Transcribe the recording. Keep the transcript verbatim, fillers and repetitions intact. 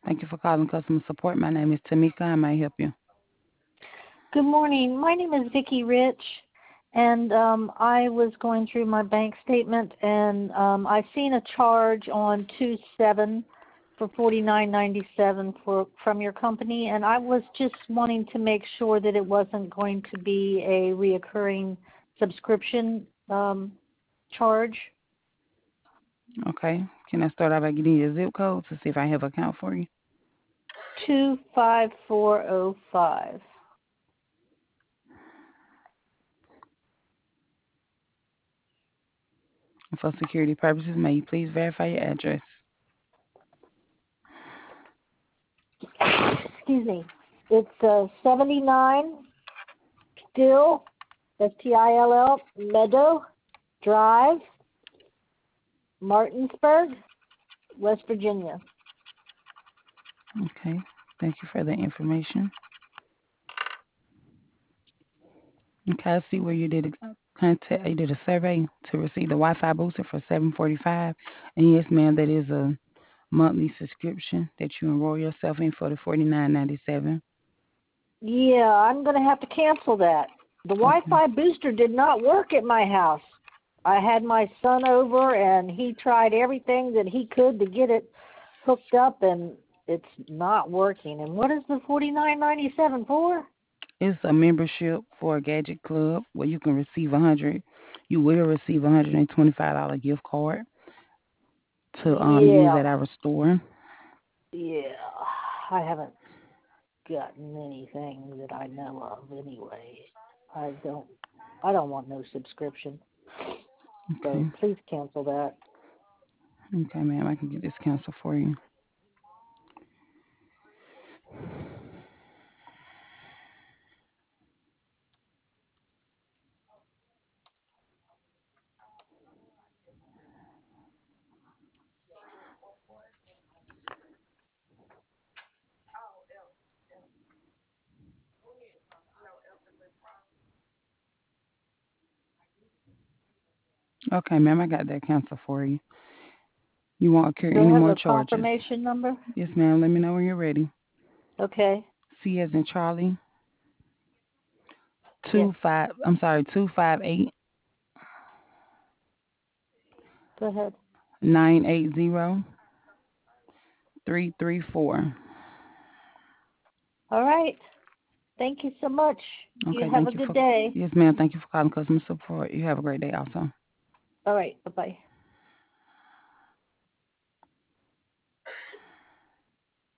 Thank you for calling customer support. My name is Tamika. How may I help you? Good morning. My name is Vicki Rich, and um, I was going through my bank statement, and um, I've seen a charge on two seven for forty-nine ninety-seven for from your company, and I was just wanting to make sure that it wasn't going to be a reoccurring subscription um, charge. Okay. Can I start out by getting your zip code to see if I have an account for you? two five four oh five. And for security purposes, may you please verify your address? Excuse me. It's uh, seventy-nine Still, S T I L L, Meadow Drive, Martinsburg, West Virginia. Okay. Thank you for the information. Okay, I see where you did a contact. You did a survey to receive the Wi-Fi booster for seven forty-five, and yes, ma'am, that is a monthly subscription that you enroll yourself in for the forty-nine ninety-seven. Yeah, I'm going to have to cancel that. The Okay. Wi-Fi booster did not work at my house. I had my son over, and he tried everything that he could to get it hooked up, and it's not working. And what is the forty-nine ninety-seven for? It's a membership for a gadget club where you can receive a hundred. You will receive a hundred and twenty-five dollar gift card to um use Yeah, at our store. yeah. I haven't gotten anything that I know of anyway. I don't I don't want no subscription. So Okay. please cancel that. Okay, ma'am. I can get this canceled for you. Okay, ma'am. I got that canceled for you. You won't incur Do I any have more a charges. confirmation number? Yes, ma'am. Let me know when you're ready. Okay. C as in Charlie. Yes. Two five. I'm sorry. Two five eight Go ahead. nine eight zero three three four. All right. Thank you so much. You Okay. have a Thank you good for. day. Yes, ma'am. Thank you for calling customer support. You have a great day, also. All right. Bye bye.